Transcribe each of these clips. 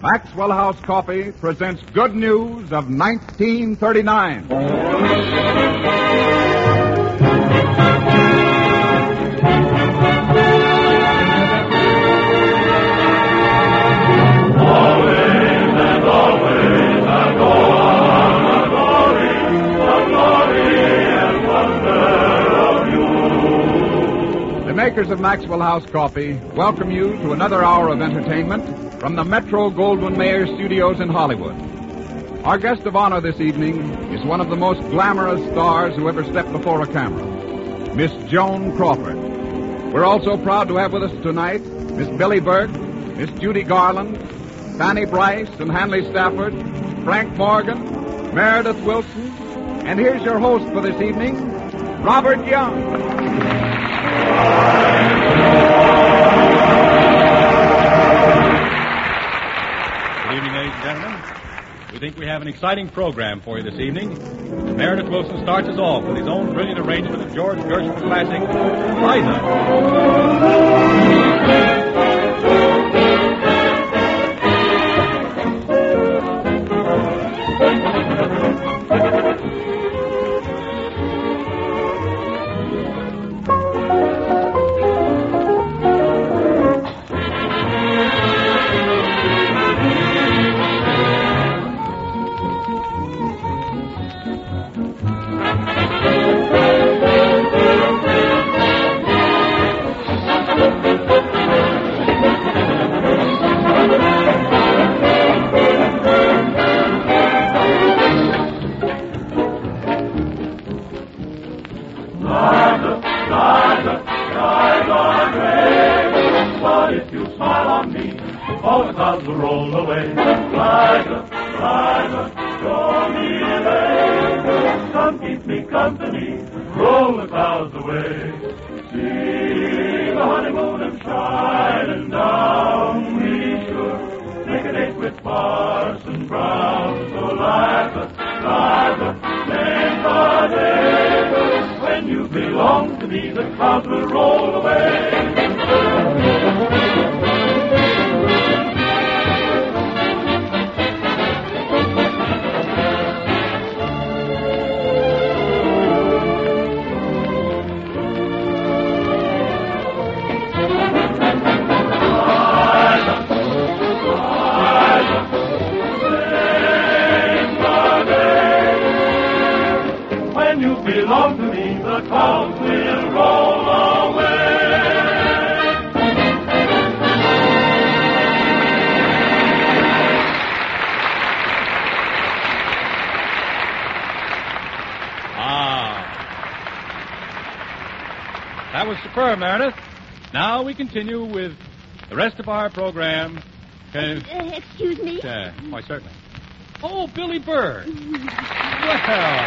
Maxwell House Coffee presents Good News of 1939. The makers of Maxwell House Coffee welcome you to another hour of entertainment from the Metro-Goldwyn-Mayer Studios in Hollywood. Our guest of honor this evening is one of the most glamorous stars who ever stepped before a camera, Miss Joan Crawford. We're also proud to have with us tonight Miss Billie Burke, Miss Judy Garland, Fanny Bryce and Hanley Stafford, Frank Morgan, Meredith Wilson, and here's your host for this evening, Robert Young. Good evening, ladies and gentlemen. We think we have an exciting program for you this evening. Meredith Wilson starts us off with his own brilliant arrangement of George Gershwin's classic, Liza. That was superb, Meredith. Now we continue with the rest of our program. Excuse me? Why, certainly. Oh, Billie Burke. Well.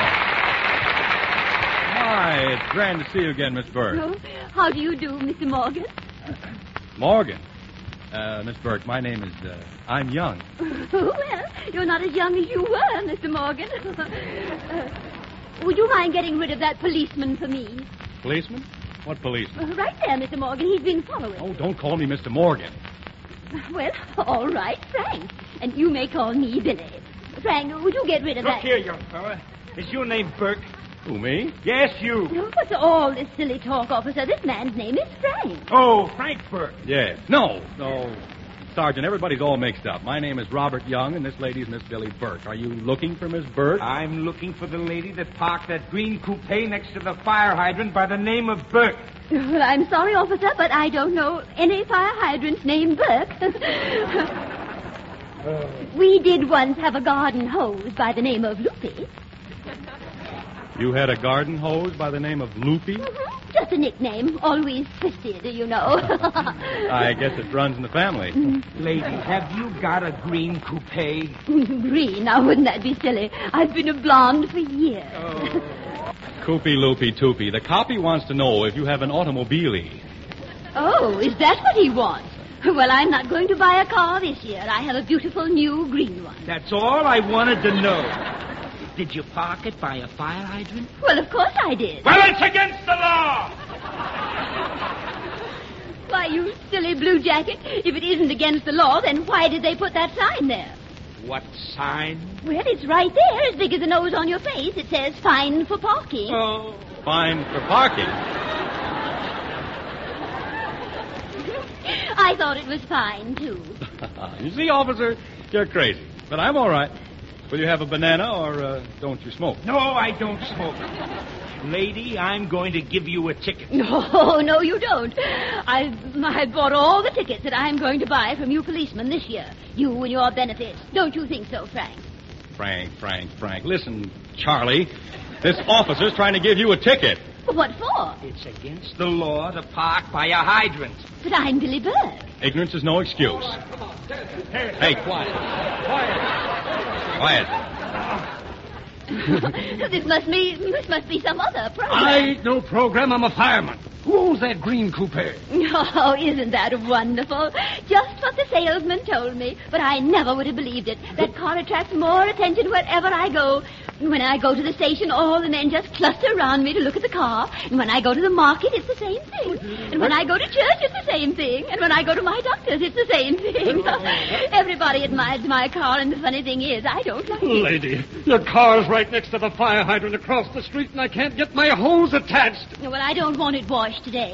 Hi, it's grand to see you again, Miss Burke. Oh, how do you do, Mr. Morgan? Morgan. Miss Burke, my name is, I'm young. Well, you're not as young as you were, Mr. Morgan. Would you mind getting rid of that policeman for me? Policeman? What policeman? Right there, Mr. Morgan. He's been following. Oh, don't call me Mr. Morgan. Well, all right, Frank. And you may call me Billy. Frank, would you get rid of that? Look here, young fella. Is your name Burke? Who, me? Yes, you. What's all this silly talk, officer? This man's name is Frank. Oh, Frank Burke. Yes. No. Sergeant, everybody's all mixed up. My name is Robert Young, and this lady's Miss Billie Burke. Are you looking for Miss Burke? I'm looking for the lady that parked that green coupe next to the fire hydrant by the name of Burke. Well, I'm sorry, officer, but I don't know any fire hydrant named Burke. We did once have a garden hose by the name of Loopy. You had a garden hose by the name of Loopy? Mm-hmm. Just a nickname. Always twisted, you know. I guess it runs in the family. Lady, have you got a green coupe? Green? Now, wouldn't that be silly? I've been a blonde for years. Oh. Coopy, loopy, toopy. The copy wants to know if you have an automobile. Oh, is that what he wants? Well, I'm not going to buy a car this year. I have a beautiful new green one. That's all I wanted to know. Did you park it by a fire hydrant? Well, of course I did. Well, it's against the law! Why, you silly blue jacket. If it isn't against the law, then why did they put that sign there? What sign? Well, it's right there, as big as the nose on your face. It says, fine for parking. Oh. Fine for parking. I thought it was fine, too. You see, officer, you're crazy. But I'm all right. Will you have a banana or don't you smoke? No, I don't smoke. Lady, I'm going to give you a ticket. No, you don't. I bought all the tickets that I'm going to buy from you policemen this year. You and your benefits. Don't you think so, Frank? Frank. Listen, Charlie, this officer's trying to give you a ticket. What for? It's against the law to park by a hydrant. But I'm Billy Burke. Ignorance is no excuse. Hey, quiet. This must be some other program. I ain't no program. I'm a fireman. Who owns that green coupe? Oh, isn't that wonderful? Just what the salesman told me, but I never would have believed it. That car attracts more attention wherever I go. When I go to the station, all the men just cluster around me to look at the car. And when I go to the market, it's the same thing. And when I go to church, it's the same thing. And when I go to my doctor's, it's the same thing. Everybody admires my car, and the funny thing is, I don't like it. Lady, your car's right next to the fire hydrant across the street, and I can't get my hose attached. Well, I don't want it washed today.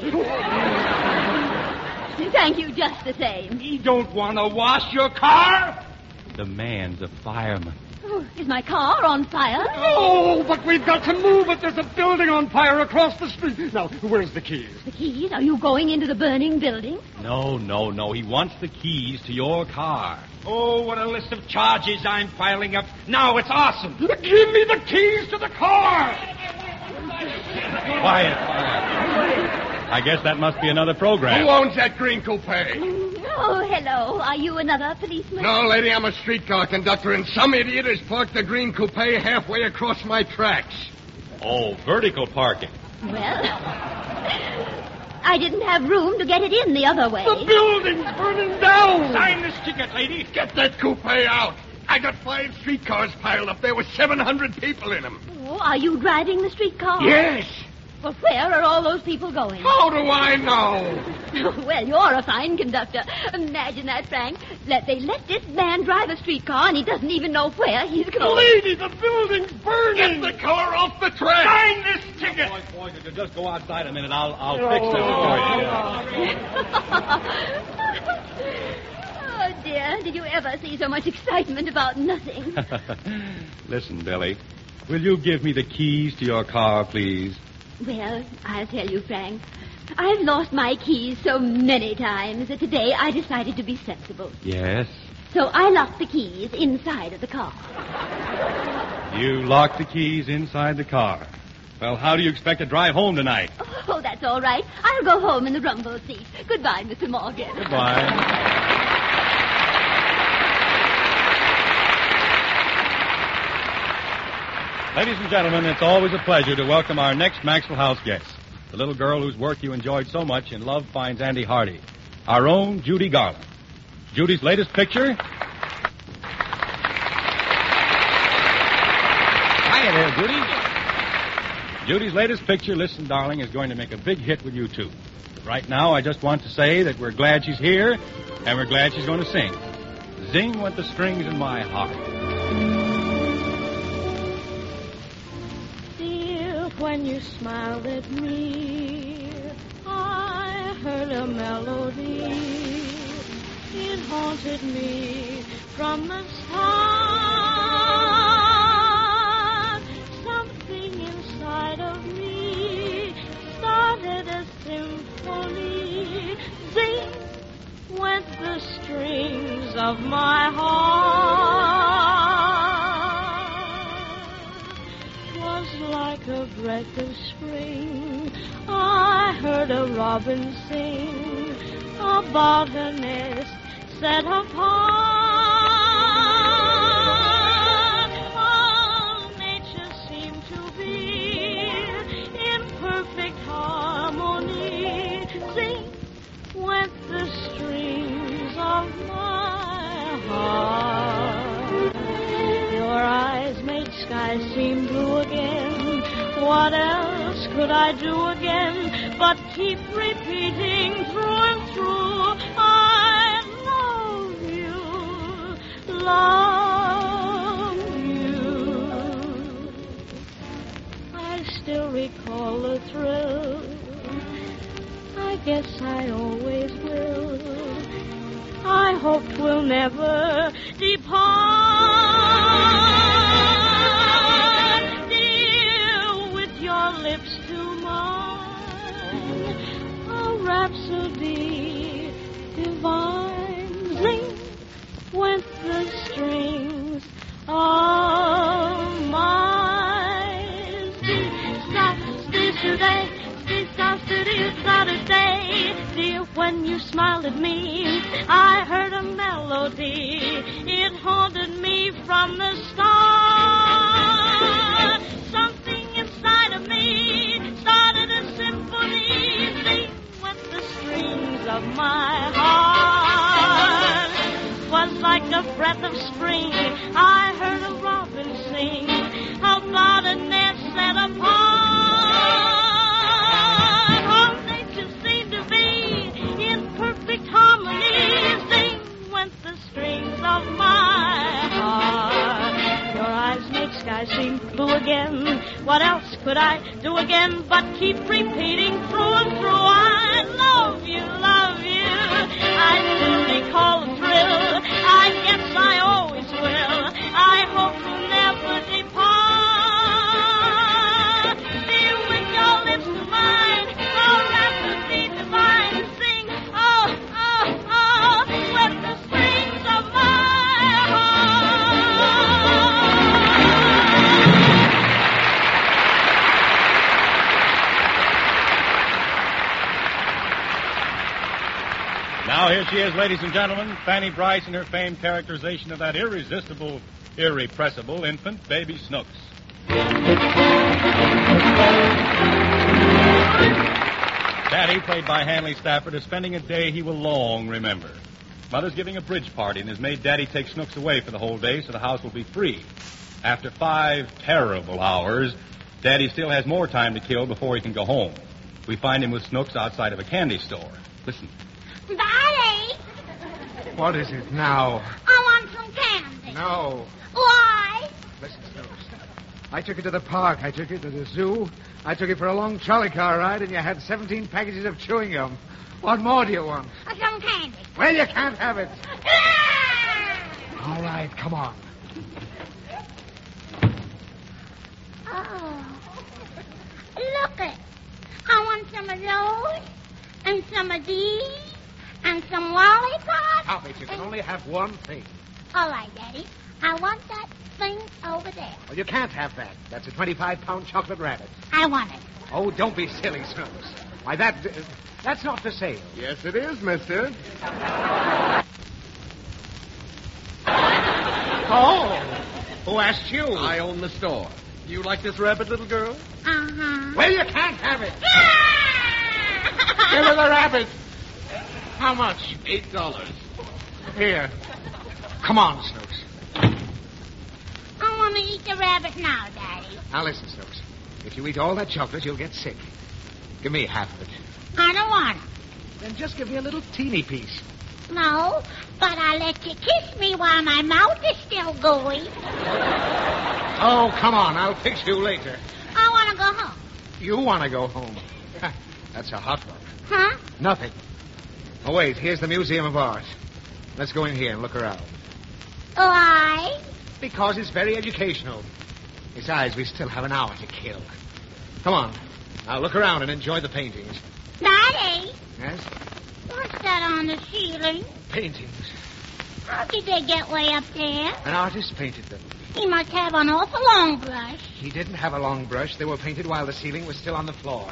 Thank you just the same. You don't want to wash your car? The man's a fireman. Oh, is my car on fire? Oh, but we've got to move it. There's a building on fire across the street. Now, where's the keys? The keys? Are you going into the burning building? No. He wants the keys to your car. Oh, what a list of charges I'm piling up. Now it's awesome. Give me the keys to the car. Quiet. I guess that must be another program. Who owns that green coupe? Oh, hello. Are you another policeman? No, lady, I'm a streetcar conductor, and some idiot has parked the green coupe halfway across my tracks. Oh, vertical parking. Well, I didn't have room to get it in the other way. The building's burning down. Sign this ticket, lady. Get that coupe out. I got 5 streetcars piled up there with 700 people in them. Oh, are you driving the streetcar? Yes. Well, where are all those people going? How do I know? Well, you're a fine conductor. Imagine that, Frank. They let this man drive a streetcar, and he doesn't even know where he's going. Lady, the building's burning. Get the car off the track. Sign this ticket. Boys, just go outside a minute. I'll fix this for you. Oh, dear. Did you ever see so much excitement about nothing? Listen, Billy, will you give me the keys to your car, please? Well, I'll tell you, Frank. I've lost my keys so many times that today I decided to be sensible. Yes? So I locked the keys inside of the car. You locked the keys inside the car. Well, how do you expect to drive home tonight? Oh, that's all right. I'll go home in the rumble seat. Goodbye, Mr. Morgan. Goodbye. Ladies and gentlemen, it's always a pleasure to welcome our next Maxwell House guest, the little girl whose work you enjoyed so much in Love Finds Andy Hardy, our own Judy Garland. Judy's latest picture... Hiya there, Judy. Judy's latest picture, Listen, Darling, is going to make a big hit with you, too. But right now, I just want to say that we're glad she's here, and we're glad she's going to sing. Zing went the strings in my heart. When you smiled at me, I heard a melody. It haunted me from the start. Something inside of me started a symphony. Zing went the strings of my heart. Like a breath of spring, I heard a robin sing about her nest set apart. All nature seemed to be in perfect harmony. Sing went the strings of my heart. Your eyes made skies seem blue again. What else could I do again but keep repeating through and true. I love you, love you. I still recall the thrill. I guess I always will. I hope 'twill never depart. Dear, with your lips to mine, a rhapsody divine. Zing went the strings of my Saturday. Dear, when you smiled at me, I heard a melody. It haunted me from the start. Something inside of me started a symphony. Sing with the strings of my heart. 'Twas like a breath of spring. I heard a robin sing about a nest set apart. I seem blue again. What else could I do again but keep repeating through and through? I love you, love you. I still recall the thrill. I guess I always will. I hope you'll never depart. Dear, with your lips to mine, oh, rhapsody divine. Sing, oh, oh, oh, with the strings of my Now here she is, ladies and gentlemen, Fanny Bryce in her famed characterization of that irresistible, irrepressible infant, Baby Snooks. Daddy, played by Hanley Stafford, is spending a day he will long remember. Mother's giving a bridge party and has made Daddy take Snooks away for the whole day so the house will be free. After 5 terrible hours, Daddy still has more time to kill before he can go home. We find him with Snooks outside of a candy store. Listen. Daddy! What is it now? I want some candy. No. Why? Listen, Snooks. I took it to the park. I took it to the zoo. I took it for a long trolley car ride, and you had 17 packages of chewing gum. What more do you want? Some candy. Well, you can't have it. All right, come on. Oh. Look it. I want some of those, and some of these, and some lollipops. Stop it. You can only have one thing. All right, Daddy. I want that thing over there. Well, you can't have that. That's a 25-pound chocolate rabbit. I want it. Oh, don't be silly, Snooks. Why, that's not for sale. Yes, it is, mister. Oh, who asked you? I own the store. You like this rabbit, little girl? Uh-huh. Well, you can't have it. Give her the rabbit. How much? $8. Here. Come on, Snooks. I want to eat the rabbit now, Daddy. Now, listen, Snooks. If you eat all that chocolate, you'll get sick. Give me half of it. I don't want it. Then just give me a little teeny piece. No, but I'll let you kiss me while my mouth is still going. Oh, come on. I'll fix you later. I want to go home. You want to go home. That's a hot one. Huh? Nothing. Oh, wait. Here's the Museum of Art. Let's go in here and look around. Why? Because it's very educational. Besides, we still have an hour to kill. Come on. Now look around and enjoy the paintings. Daddy, Yes? what's that on the ceiling? Paintings. How did they get way up there? An artist painted them. He must have an awful long brush. He didn't have a long brush. They were painted while the ceiling was still on the floor.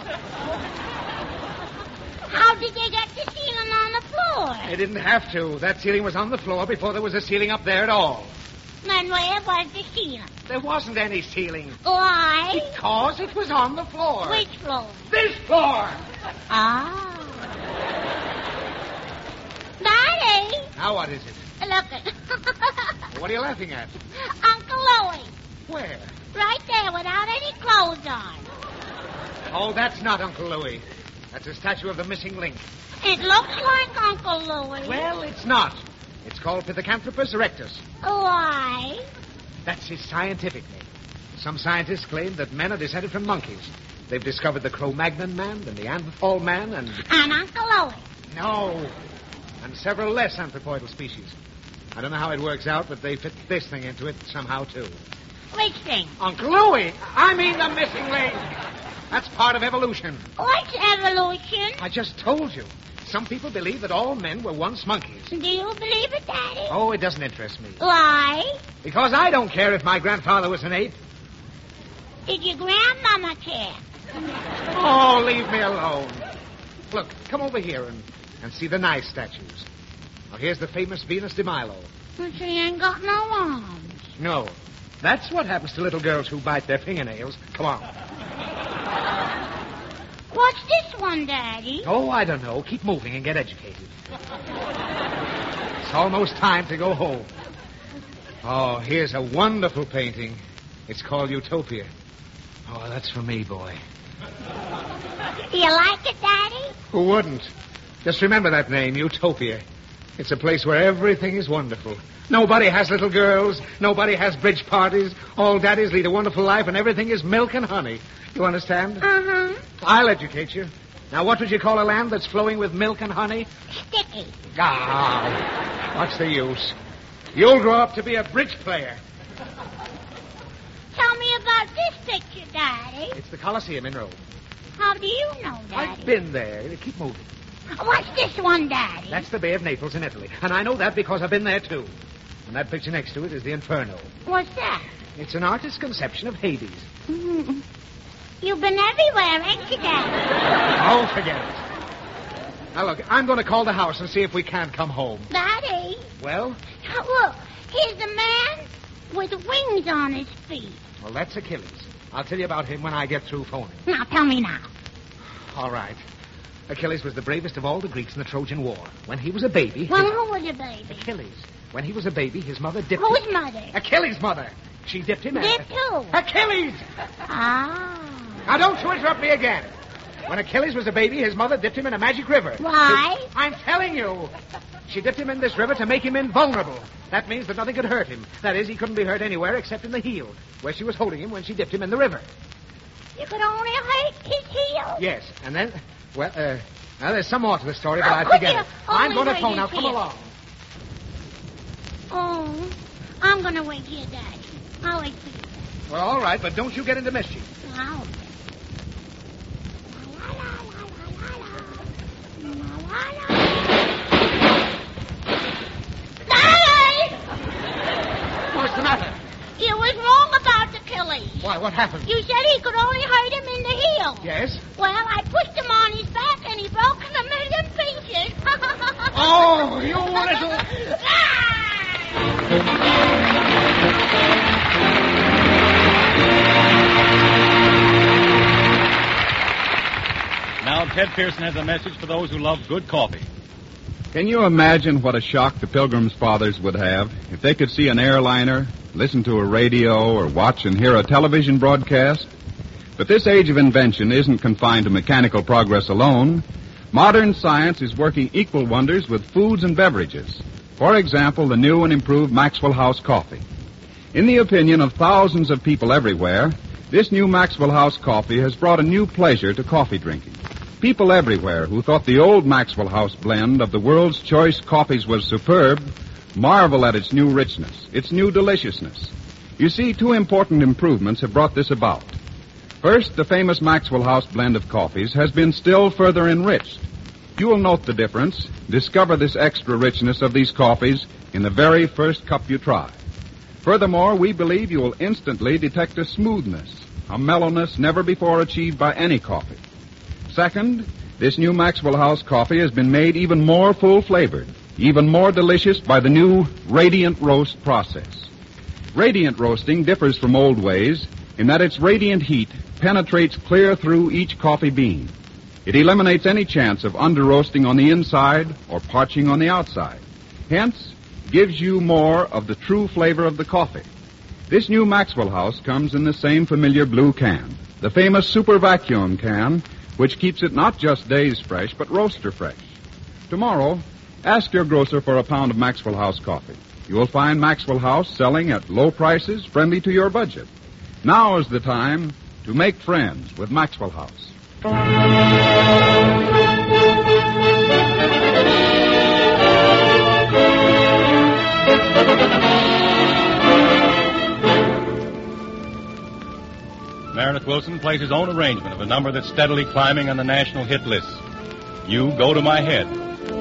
How did they get the ceiling on the floor? They didn't have to. That ceiling was on the floor before there was a ceiling up there at all. Then where was the ceiling? There wasn't any ceiling. Why? Because it was on the floor. Which floor? This floor! Ah. Daddy! Now what is it? Look it. What are you laughing at? Uncle Louie. Where? Right there without any clothes on. Oh, that's not Uncle Louie. That's a statue of the missing link. It looks like Uncle Louie. Well, it's not. It's called Pithecanthropus erectus. Why? That's his scientific name. Some scientists claim that men are descended from monkeys. They've discovered the Cro-Magnon man, the Neanderthal man, and Uncle Louie. No. And several less anthropoidal species. I don't know how it works out, but they fit this thing into it somehow, too. Which thing? Uncle Louie! I mean the missing link! That's part of evolution. What's evolution? I just told you. Some people believe that all men were once monkeys. Do you believe it, Daddy? Oh, it doesn't interest me. Why? Because I don't care if my grandfather was an ape. Did your grandmama care? Oh, leave me alone. Look, come over here and see the nice statues. Now, here's the famous Venus de Milo. But she ain't got no arms. No. That's what happens to little girls who bite their fingernails. Come on. What's this one, Daddy? Oh, I don't know. Keep moving and get educated. It's almost time to go home. Oh, here's a wonderful painting. It's called Utopia. Oh, that's for me, boy. You like it, Daddy? Who wouldn't? Just remember that name, Utopia. It's a place where everything is wonderful. Nobody has little girls. Nobody has bridge parties. All daddies lead a wonderful life, and everything is milk and honey. You understand? Uh-huh. I'll educate you. Now, what would you call a land that's flowing with milk and honey? Sticky. Ah, what's the use? You'll grow up to be a bridge player. Tell me about this picture, Daddy. It's the Colosseum in Rome. How do you know, Daddy? I've been there. Keep moving. What's this one, Daddy? That's the Bay of Naples in Italy. And I know that because I've been there, too. And that picture next to it is the Inferno. What's that? It's an artist's conception of Hades. Mm-hmm. You've been everywhere, ain't you, Daddy? Oh, forget it. Now, look, I'm going to call the house and see if we can't come home. Daddy. Well? Look, here's a man with wings on his feet. Well, that's Achilles. I'll tell you about him when I get through phoning. Now, tell me now. All right. Achilles was the bravest of all the Greeks in the Trojan War. When he was a baby... Well, who was a baby? Achilles. When he was a baby, his mother dipped Whose him... mother? Achilles' mother. She dipped him in... Dipped who? Achilles! Ah. Now, don't you interrupt me again. When Achilles was a baby, his mother dipped him in a magic river. Why? I'm telling you. She dipped him in this river to make him invulnerable. That means that nothing could hurt him. That is, he couldn't be hurt anywhere except in the heel, where she was holding him when she dipped him in the river. You could only hurt his heel? Yes, and then, well, now there's some more to the story, but I forget it. I'm going to phone now. Come along. Oh, I'm going to wait here, Daddy. I'll wait for you. Well, all right, but don't you get into mischief. Now. Daddy! What's the matter? You was wrong about Achilles. Why, what happened? You said he could only hurt him in the heel. Yes? Well, I pushed him on his back and he broke in a million pieces. Oh, you little... Now, Ted Pearson has a message for those who love good coffee. Can you imagine what a shock the Pilgrim's fathers would have if they could see an airliner, listen to a radio, or watch and hear a television broadcast? But this age of invention isn't confined to mechanical progress alone. Modern science is working equal wonders with foods and beverages. For example, the new and improved Maxwell House coffee. In the opinion of thousands of people everywhere, this new Maxwell House coffee has brought a new pleasure to coffee drinking. People everywhere who thought the old Maxwell House blend of the world's choice coffees was superb marvel at its new richness, its new deliciousness. You see, two important improvements have brought this about. First, the famous Maxwell House blend of coffees has been still further enriched. You will note the difference. Discover this extra richness of these coffees in the very first cup you try. Furthermore, we believe you will instantly detect a smoothness, a mellowness never before achieved by any coffee. Second, this new Maxwell House coffee has been made even more full-flavored, even more delicious by the new radiant roast process. Radiant roasting differs from old ways in that its radiant heat penetrates clear through each coffee bean. It eliminates any chance of under-roasting on the inside or parching on the outside. Hence, gives you more of the true flavor of the coffee. This new Maxwell House comes in the same familiar blue can, the famous super vacuum can, which keeps it not just days fresh, but roaster fresh. Tomorrow, ask your grocer for a pound of Maxwell House coffee. You will find Maxwell House selling at low prices, friendly to your budget. Now is the time to make friends with Maxwell House. Meredith Wilson plays his own arrangement of a number that's steadily climbing on the national hit list. You Go to My Head.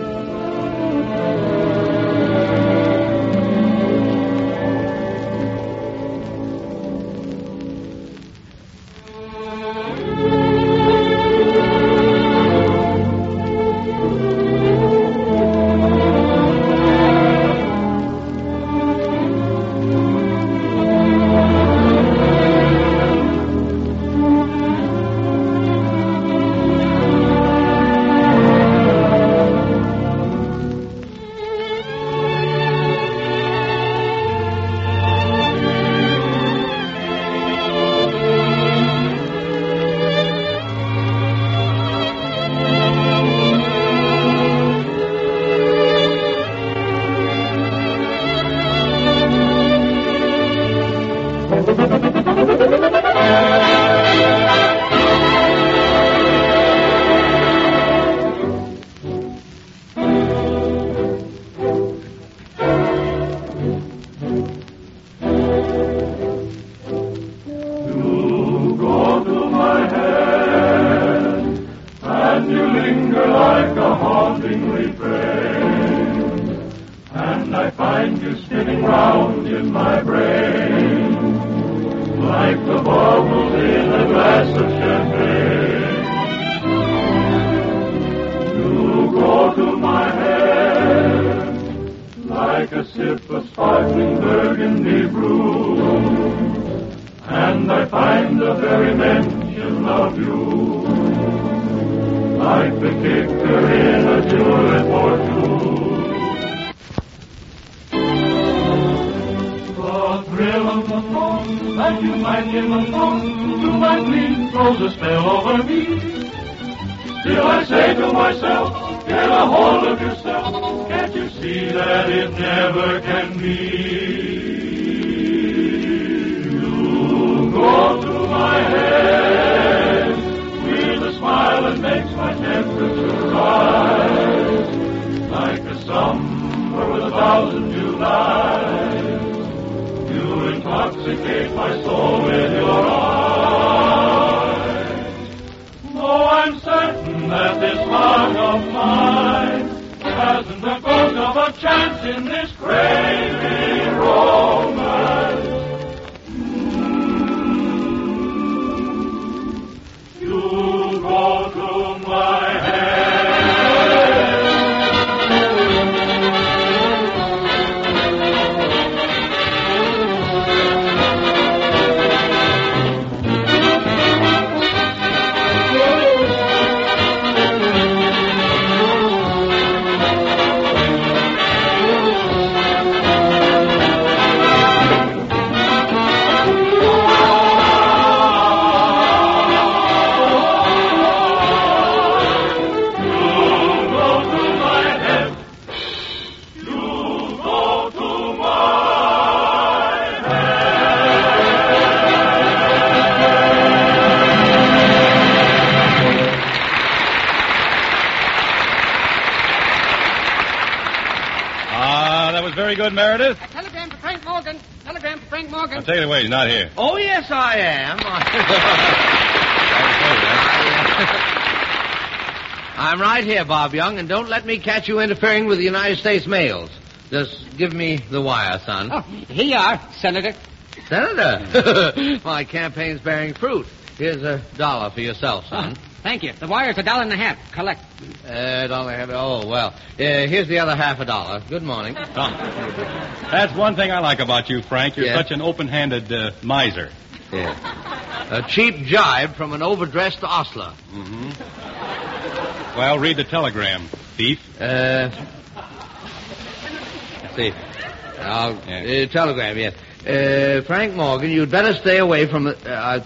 Very good, Meredith. A telegram for Frank Morgan. Telegram for Frank Morgan. I'll take it away. He's not here. Oh, yes, I am. I'm right here, Bob Young, and don't let me catch you interfering with the United States mails. Just give me the wire, son. Oh, here you are, Senator. Senator? My campaign's bearing fruit. Here's $1 for yourself, son. Thank you. The wire's $1.50. Collect. $1.50. Oh, well. Here's the other $half. Good morning. That's one thing I like about you, Frank. You're such an open-handed miser. Yeah. A cheap jibe from an overdressed ostler. Mm-hmm. Well, read the telegram, thief. Let's see. Telegram, yes. Frank Morgan, you'd better stay away from the...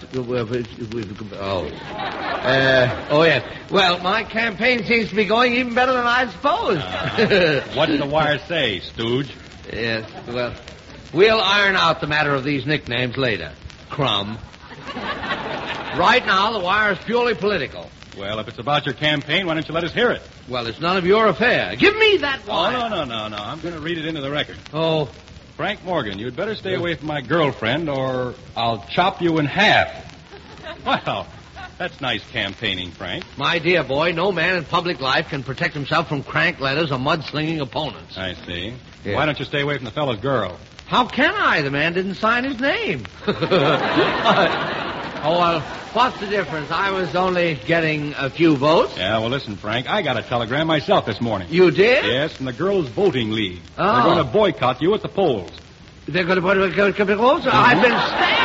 yes. Well, my campaign seems to be going even better than I'd supposed. What did the wire say, Stooge? Yes, well, we'll iron out the matter of these nicknames later. Crumb. Right now, the wire is purely political. Well, if it's about your campaign, why don't you let us hear it? Well, it's none of your affair. Give me that wire. Oh, no. I'm going to read it into the record. Oh. Frank Morgan, you'd better stay away from my girlfriend or I'll chop you in half. Wow, that's nice campaigning, Frank. My dear boy, no man in public life can protect himself from crank letters or mudslinging opponents. I see. Yeah. Why don't you stay away from the fellow's girl? How can I? The man didn't sign his name. Oh, well, what's the difference? I was only getting a few votes. Yeah, well, listen, Frank, I got a telegram myself this morning. You did? Yes, from the Girls' Voting League. Oh. They're going to boycott you at the polls. They're going to boycott the polls? I've been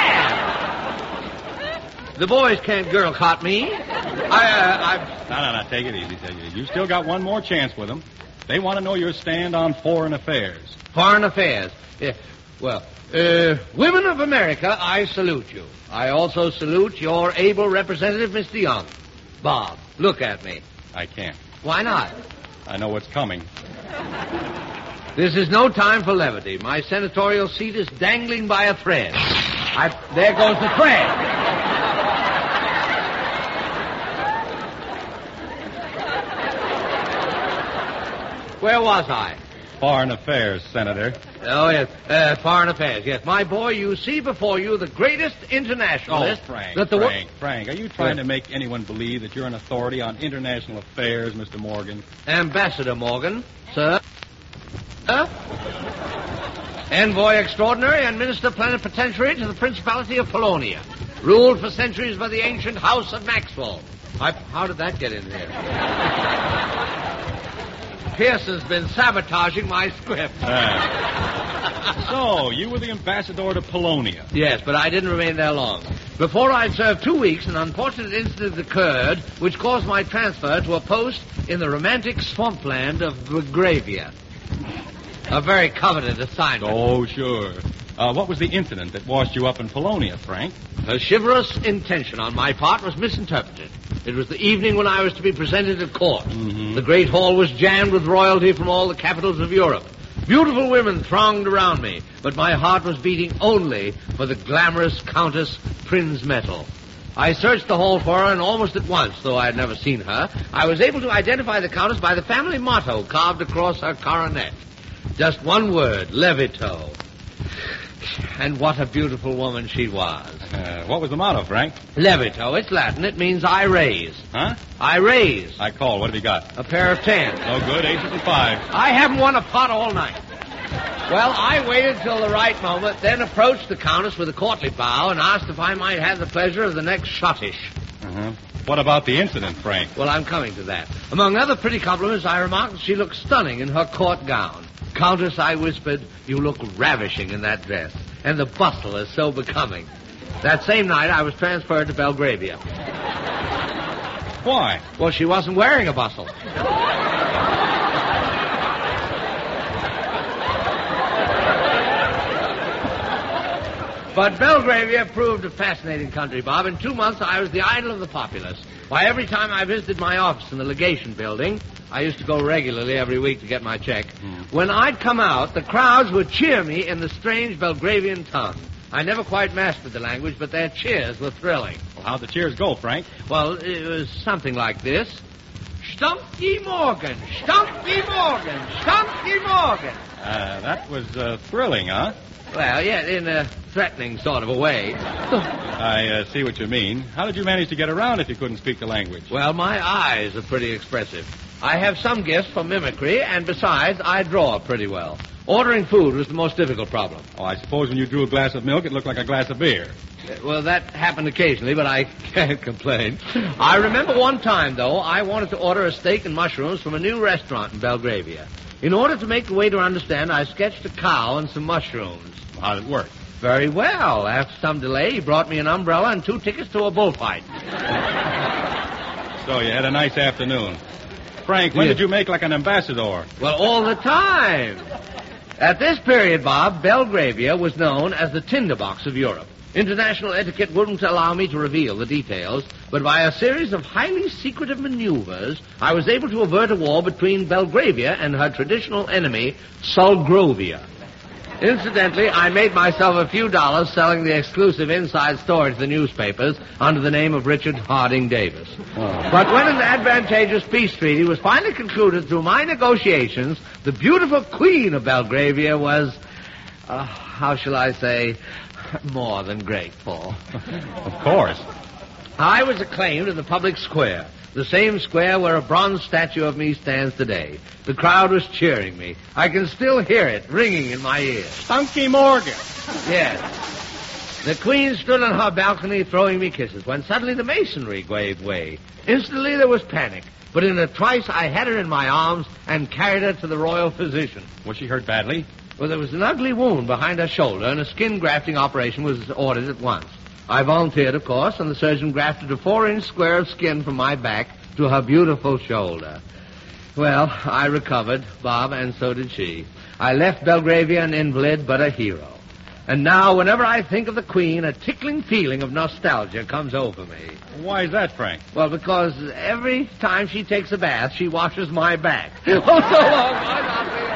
stabbed. The boys can't girl-cot me. No, take it easy. You still got one more chance with them. They want to know your stand on foreign affairs. Foreign affairs? Yeah. Well, women of America, I salute you. I also salute your able representative, Mr. Young. Bob, look at me. I can't. Why not? I know what's coming. This is no time for levity. My senatorial seat is dangling by a thread. There goes the thread. Where was I? Foreign affairs, Senator. Oh, yes. Foreign affairs, yes. My boy, you see before you the greatest internationalist... Frank, that the Frank, are you trying to make anyone believe that you're an authority on international affairs, Mr. Morgan? Ambassador Morgan, sir. Envoy extraordinary and minister plenipotentiary to the Principality of Polonia. Ruled for centuries by the ancient House of Maxwell. How did that get in here? Pearson's been sabotaging my script. So, you were the ambassador to Polonia. Yes, but I didn't remain there long. Before I'd served 2 weeks, an unfortunate incident occurred which caused my transfer to a post in the romantic swampland of Belgravia. A very coveted assignment. Oh, sure. What was the incident that washed you up in Polonia, Frank? A chivalrous intention on my part was misinterpreted. It was the evening when I was to be presented at court. Mm-hmm. The great hall was jammed with royalty from all the capitals of Europe. Beautiful women thronged around me, but my heart was beating only for the glamorous Countess Prinzmetal. I searched the hall for her, and almost at once, though I had never seen her, I was able to identify the Countess by the family motto carved across her coronet. Just one word, Levito. And what a beautiful woman she was. What was the motto, Frank? Levito. It's Latin. It means I raise. Huh? I raise. I call. What have you got? A pair of 10s. Oh, good. 8s and 5s. I haven't won a pot all night. Well, I waited till the right moment, then approached the Countess with a courtly bow and asked if I might have the pleasure of the next schottisch. Uh-huh. What about the incident, Frank? Well, I'm coming to that. Among other pretty compliments, I remarked that she looked stunning in her court gown. Countess, I whispered, you look ravishing in that dress. And the bustle is so becoming. That same night, I was transferred to Belgravia. Why? Well, she wasn't wearing a bustle. But Belgravia proved a fascinating country, Bob. In 2 months, I was the idol of the populace. Why, every time I visited my office in the legation building, I used to go regularly every week to get my check. When I'd come out, the crowds would cheer me in the strange Belgravian tongue. I never quite mastered the language, but their cheers were thrilling. Well, how'd the cheers go, Frank? Well, it was something like this. Stumpy Morgan, Stumpy Morgan, Stumpy Morgan. That was thrilling, huh? Well, yeah, in a threatening sort of a way. I see what you mean. How did you manage to get around if you couldn't speak the language? Well, my eyes are pretty expressive. I have some gifts for mimicry, and besides, I draw pretty well. Ordering food was the most difficult problem. Oh, I suppose when you drew a glass of milk, it looked like a glass of beer. Well, that happened occasionally, but I can't complain. I remember one time, though, I wanted to order a steak and mushrooms from a new restaurant in Belgravia. In order to make the waiter understand, I sketched a cow and some mushrooms. How did it work? Very well. After some delay, he brought me an umbrella and 2 tickets to a bullfight. So you had a nice afternoon. Frank, when did you make like an ambassador? Well, all the time. At this period, Bob, Belgravia was known as the tinderbox of Europe. International etiquette wouldn't allow me to reveal the details, but by a series of highly secretive maneuvers, I was able to avert a war between Belgravia and her traditional enemy, Solgrovia. Incidentally, I made myself a few dollars selling the exclusive inside story to the newspapers under the name of Richard Harding Davis. But when an advantageous peace treaty was finally concluded through my negotiations, the beautiful Queen of Belgravia was, how shall I say, more than grateful. Of course. I was acclaimed in the public square, the same square where a bronze statue of me stands today. The crowd was cheering me. I can still hear it ringing in my ears. Spunky Morgan. Yes. The Queen stood on her balcony throwing me kisses when suddenly the masonry gave way. Instantly there was panic, but in a trice I had her in my arms and carried her to the royal physician. Was she hurt badly? Well, there was an ugly wound behind her shoulder, and a skin grafting operation was ordered at once. I volunteered, of course, and the surgeon grafted a 4-inch square of skin from my back to her beautiful shoulder. Well, I recovered, Bob, and so did she. I left Belgravia an invalid, but a hero. And now, whenever I think of the Queen, a tickling feeling of nostalgia comes over me. Why is that, Frank? Well, because every time she takes a bath, she washes my back. Oh, so long, Bob.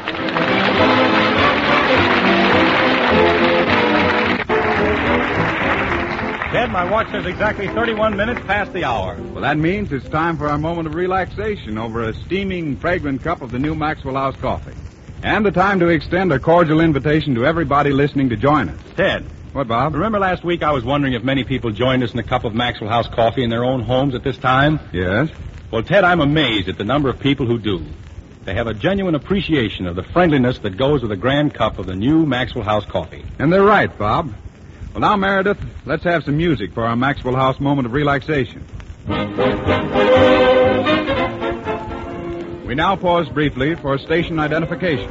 Ted, my watch says exactly 31 minutes past the hour. Well, that means it's time for our moment of relaxation over a steaming, fragrant cup of the new Maxwell House coffee. And the time to extend a cordial invitation to everybody listening to join us. Ted. What, Bob? Remember last week I was wondering if many people joined us in a cup of Maxwell House coffee in their own homes at this time? Yes. Well, Ted, I'm amazed at the number of people who do. They have a genuine appreciation of the friendliness that goes with a grand cup of the new Maxwell House coffee. And they're right, Bob. Well, now, Meredith, let's have some music for our Maxwell House moment of relaxation. We now pause briefly for station identification.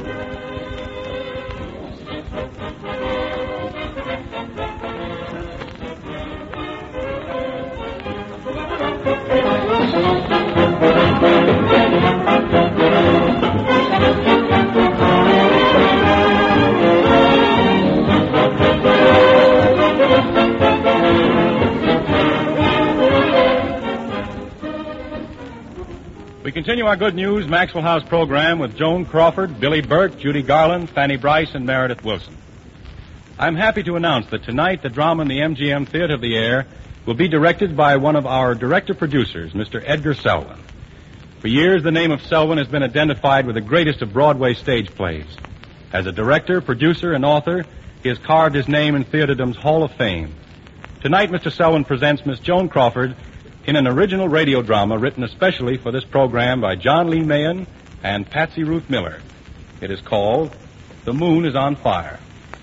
We continue our Good News Maxwell House program with Joan Crawford, Billy Burke, Judy Garland, Fanny Bryce, and Meredith Wilson. I'm happy to announce that tonight the drama in the MGM Theater of the Air will be directed by one of our director-producers, Mr. Edgar Selwyn. For years, the name of Selwyn has been identified with the greatest of Broadway stage plays. As a director, producer, and author, he has carved his name in theaterdom's Hall of Fame. Tonight, Mr. Selwyn presents Miss Joan Crawford in an original radio drama written especially for this program by John Lee Mahan and Patsy Ruth Miller. It is called The Moon is on Fire.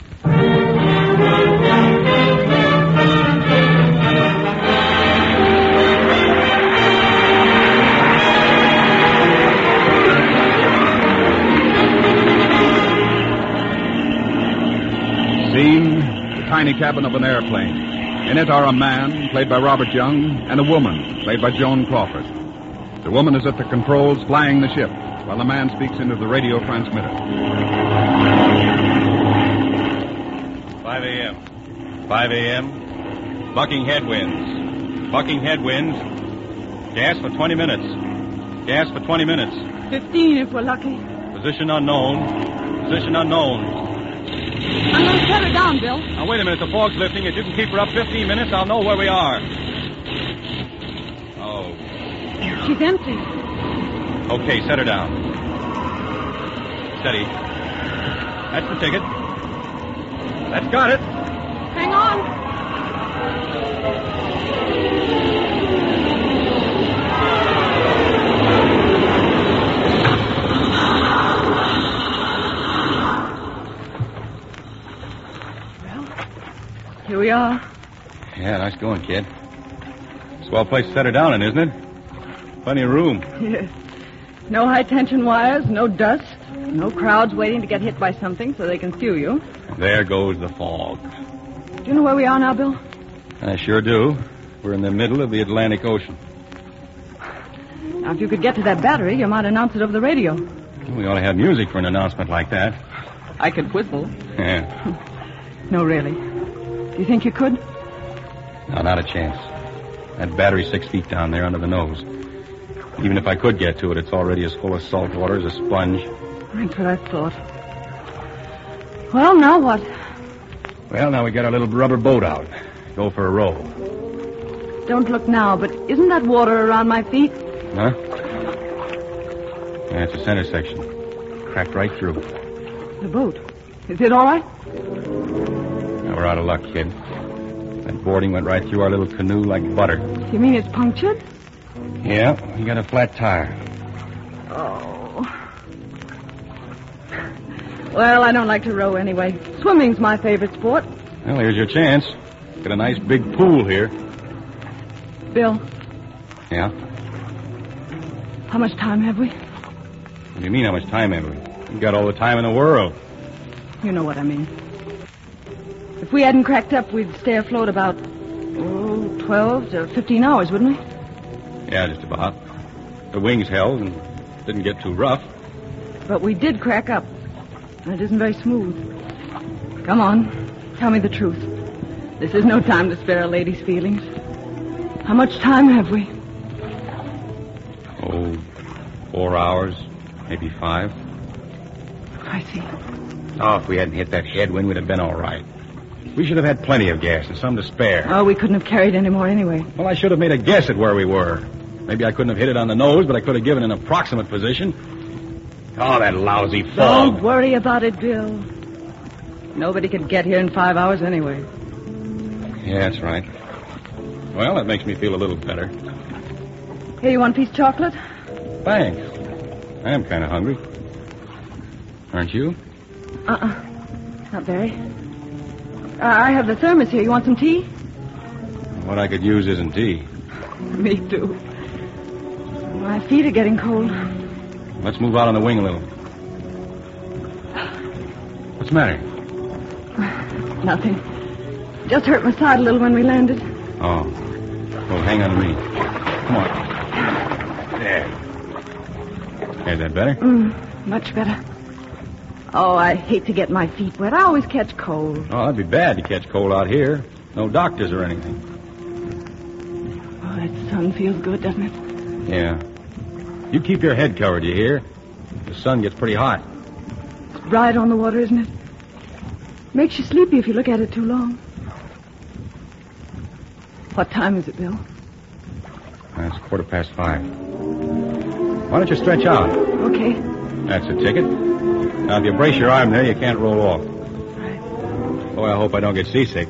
Scene, the tiny cabin of an airplane. In it are a man, played by Robert Young, and a woman, played by Joan Crawford. The woman is at the controls flying the ship, while the man speaks into the radio transmitter. 5 a.m. 5 a.m. Bucking headwinds. Bucking headwinds. Gas for 20 minutes. Gas for 20 minutes. 15 if we're lucky. Position unknown. Position unknown. I'm going to set her down, Bill. Now, wait a minute. The fog's lifting. If you can keep her up 15 minutes, I'll know where we are. Oh. She's empty. Okay, set her down. Steady. That's the ticket. That's got it. Hang on. Here we are. Yeah, nice going, kid. Swell place to set her down in, isn't it? Plenty of room. Yes. No high-tension wires, no dust, no crowds waiting to get hit by something so they can sue you. There goes the fog. Do you know where we are now, Bill? I sure do. We're in the middle of the Atlantic Ocean. Now, if you could get to that battery, you might announce it over the radio. We ought to have music for an announcement like that. I could whistle. Yeah. No, really. Do you think you could? No, not a chance. That battery's 6 feet down there under the nose. Even if I could get to it, it's already as full of salt water as a sponge. That's what I thought. Well, now what? Well, now we got our little rubber boat out. Go for a row. Don't look now, but isn't that water around my feet? Huh? Yeah, it's a center section. Cracked right through. The boat. Is it all right? Now we're out of luck, kid. That boarding went right through our little canoe like butter. You mean it's punctured? Yeah, we got a flat tire. Oh. Well, I don't like to row anyway. Swimming's my favorite sport. Well, here's your chance. Got a nice big pool here. Bill, Yeah? how much time have we? What do you mean, how much time have we? We've got all the time in the world. You know what I mean. If we hadn't cracked up, we'd stay afloat about 12 to 15 hours, wouldn't we? Yeah, just about. The wings held and didn't get too rough. But we did crack up. And it isn't very smooth. Come on. Tell me the truth. This is no time to spare a lady's feelings. How much time have we? 4 hours, maybe 5. I see. Oh, if we hadn't hit that headwind, we'd have been all right. We should have had plenty of gas and some to spare. Oh, we couldn't have carried any more anyway. Well, I should have made a guess at where we were. Maybe I couldn't have hit it on the nose, but I could have given an approximate position. Oh, that lousy fog. Don't worry about it, Bill. Nobody could get here in 5 hours anyway. Yeah, that's right. Well, that makes me feel a little better. Here, you want a piece of chocolate? Thanks. I am kind of hungry. Aren't you? Not very. I have the thermos here. You want some tea? What I could use isn't tea. Me too. My feet are getting cold. Let's move out on the wing a little. What's the matter? Nothing. Just hurt my side a little when we landed. Oh. Well, hang on to me. Come on. There. Is that better? Much better. Oh, I hate to get my feet wet. I always catch cold. Oh, that'd be bad to catch cold out here. No doctors or anything. Oh, that sun feels good, doesn't it? Yeah. You keep your head covered, you hear? The sun gets pretty hot. It's bright on the water, isn't it? Makes you sleepy if you look at it too long. What time is it, Bill? It's 5:15. Why don't you stretch out? Okay. That's a ticket. Now, if you brace your arm there, you can't roll off. Right. Boy, I hope I don't get seasick.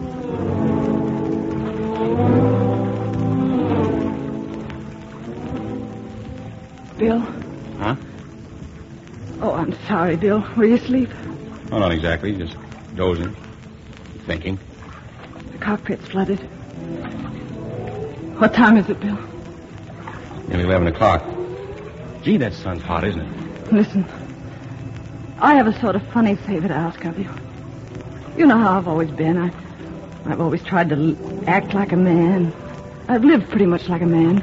Bill? Huh? Oh, I'm sorry, Bill. Were you asleep? Oh, not exactly. Just dozing. Thinking. The cockpit's flooded. What time is it, Bill? Nearly 11 o'clock. Gee, that sun's hot, isn't it? Listen. I have a sort of funny favor to ask of you. You know how I've always been. I've always tried to act like a man. I've lived pretty much like a man.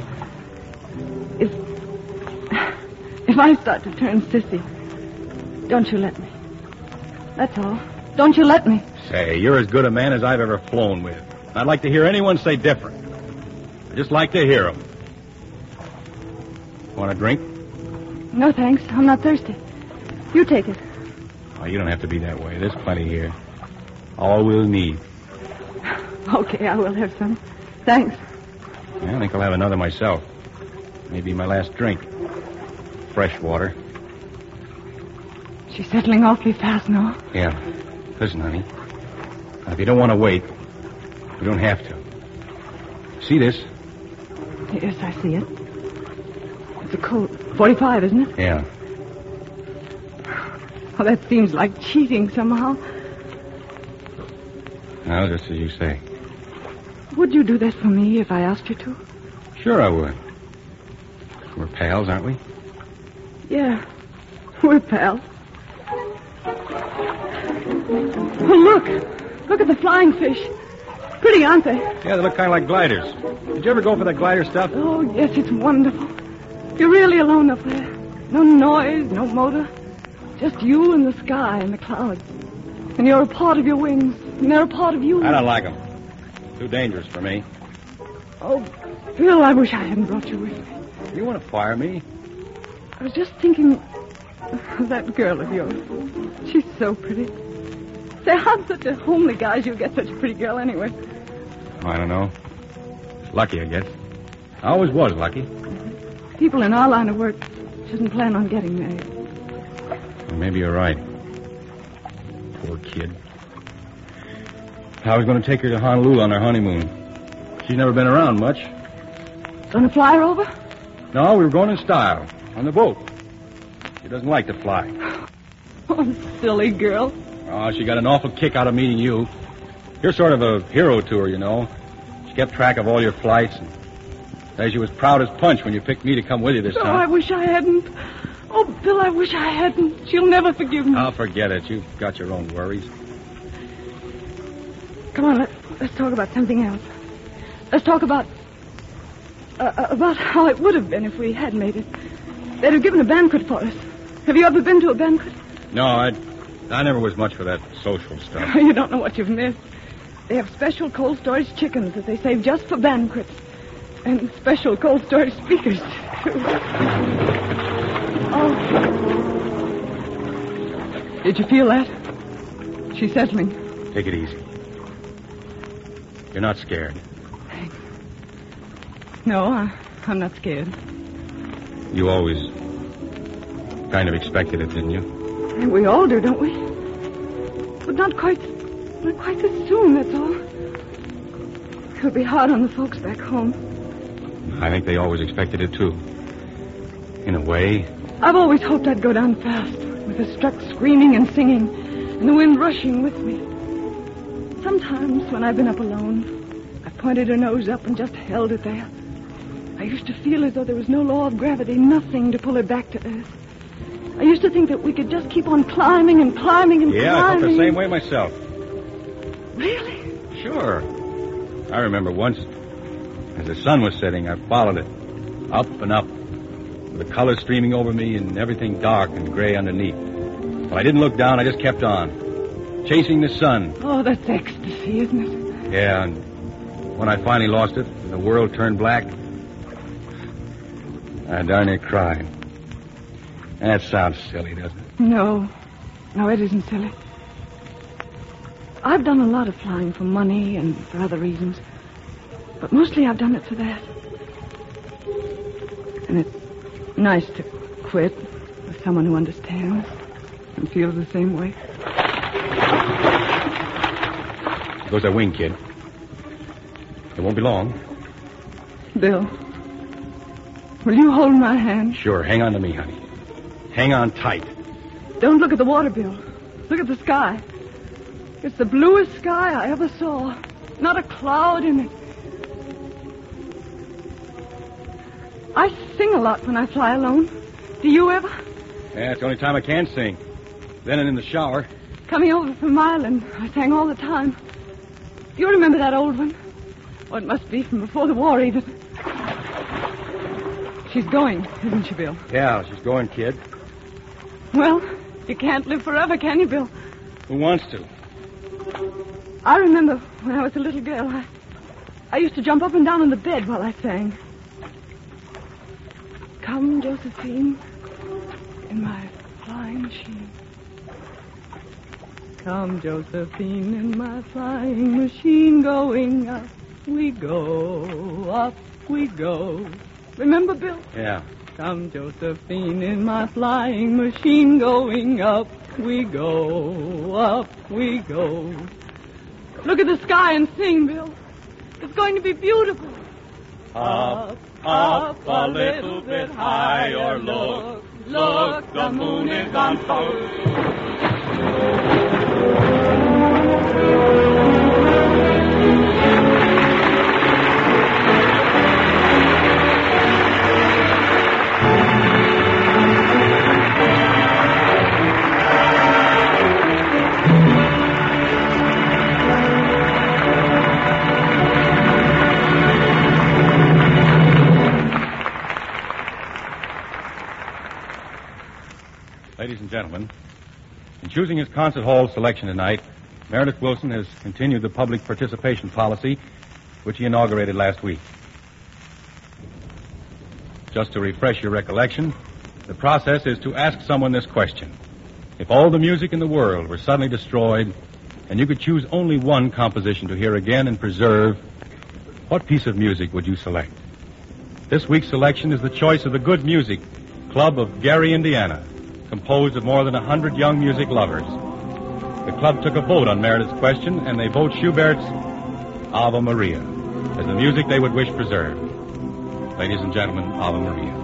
If I start to turn sissy, don't you let me. That's all. Don't you let me. Say, you're as good a man as I've ever flown with. I'd like to hear anyone say different. I just like to hear them. Want a drink? No, thanks. I'm not thirsty. You take it. Oh, you don't have to be that way. There's plenty here. All we'll need. Okay, I will have some. Thanks. Yeah, I think I'll have another myself. Maybe my last drink. Fresh water. She's settling awfully fast now. Yeah. Listen, honey. Now, if you don't want to wait, you don't have to. See this? Yes, I see it. It's a Colt. 45, isn't it? Yeah. Oh, that seems like cheating somehow. Well, just as you say. Would you do that for me if I asked you to? Sure I would. We're pals, aren't we? Yeah. We're pals. Oh, look. Look at the flying fish. Pretty, aren't they? Yeah, they look kind of like gliders. Did you ever go for that glider stuff? Oh, yes, it's wonderful. You're really alone up there. No noise, no motor. Just you and the sky and the clouds. And you're a part of your wings, and they're a part of you. I don't like them. Too dangerous for me. Oh, Bill, I wish I hadn't brought you with me. You want to fire me? I was just thinking of that girl of yours. She's so pretty. Say, how'd such a homely guy as you get such a pretty girl anyway? I don't know. Lucky, I guess. I always was lucky. People in our line of work shouldn't plan on getting married. Well, maybe you're right. Poor kid. I was going to take her to Honolulu on our honeymoon. She's never been around much. Gonna fly her over? No, we were going in style. On the boat. She doesn't like to fly. Oh, silly girl. Oh, she got an awful kick out of meeting you. You're sort of a hero to her, you know. She kept track of all your flights. And she was proud as punch when you picked me to come with you this time. Oh, I wish I hadn't. Oh, Bill, I wish I hadn't. She'll never forgive me. I'll forget it. You've got your own worries. Come on, let's talk about something else. Let's talk about how it would have been if we had made it. They'd have given a banquet for us. Have you ever been to a banquet? No, I never was much for that social stuff. You don't know what you've missed. They have special cold storage chickens that they save just for banquets. And special cold storage speakers, too. Oh. Did you feel that? She's settling. Take it easy. You're not scared. Thanks. No, I'm not scared. You always kind of expected it, didn't you? And we all do, don't we? But not quite this soon, that's all. It'll be hard on the folks back home. I think they always expected it, too. In a way. I've always hoped I'd go down fast, with the Struck screaming and singing, and the wind rushing with me. Sometimes, when I've been up alone, I've pointed her nose up and just held it there. I used to feel as though there was no law of gravity, nothing to pull her back to Earth. I used to think that we could just keep on climbing and climbing and climbing. Yeah, I felt the same way myself. Really? Sure. I remember once, as the sun was setting, I followed it. Up and up. With the colors streaming over me and everything dark and gray underneath. But I didn't look down, I just kept on. Chasing the sun. Oh, that's ecstasy, isn't it? Yeah, and when I finally lost it, and the world turned black, I darn near cried. That sounds silly, doesn't it? No, it isn't silly. I've done a lot of flying for money and for other reasons. But mostly I've done it for that. And it's nice to quit with someone who understands and feels the same way. There goes that wing, kid. It won't be long. Bill, will you hold my hand? Sure, hang on to me, honey. Hang on tight. Don't look at the water, Bill. Look at the sky. It's the bluest sky I ever saw. Not a cloud in it. I sing a lot when I fly alone. Do you ever? Yeah, it's the only time I can sing. Then and in the shower. Coming over from Ireland, I sang all the time. You remember that old one? Oh, it must be from before the war, even. She's going, isn't she, Bill? Yeah, she's going, kid. Well, you can't live forever, can you, Bill? Who wants to? I remember when I was a little girl, I used to jump up and down on the bed while I sang. Come, Josephine, in my flying machine. Come, Josephine, in my flying machine, going up we go, up we go. Remember, Bill? Yeah. Come, Josephine, in my flying machine, going up we go, up we go. Look at the sky and sing, Bill. It's going to be beautiful. Up, up, a little bit higher, look, look, the moon is on full. Ladies and gentlemen, In choosing his concert hall selection tonight, Meredith Wilson has continued the public participation policy which he inaugurated last week. Just to refresh your recollection, the process is to ask someone this question. If all the music in the world were suddenly destroyed and you could choose only one composition to hear again and preserve, what piece of music would you select? This week's selection is the choice of the Good Music Club of Gary, Indiana, composed of more than 100 young music lovers. The club took a vote on Meredith's question, and they vote Schubert's Ave Maria as the music they would wish preserved. Ladies and gentlemen, Ave Maria.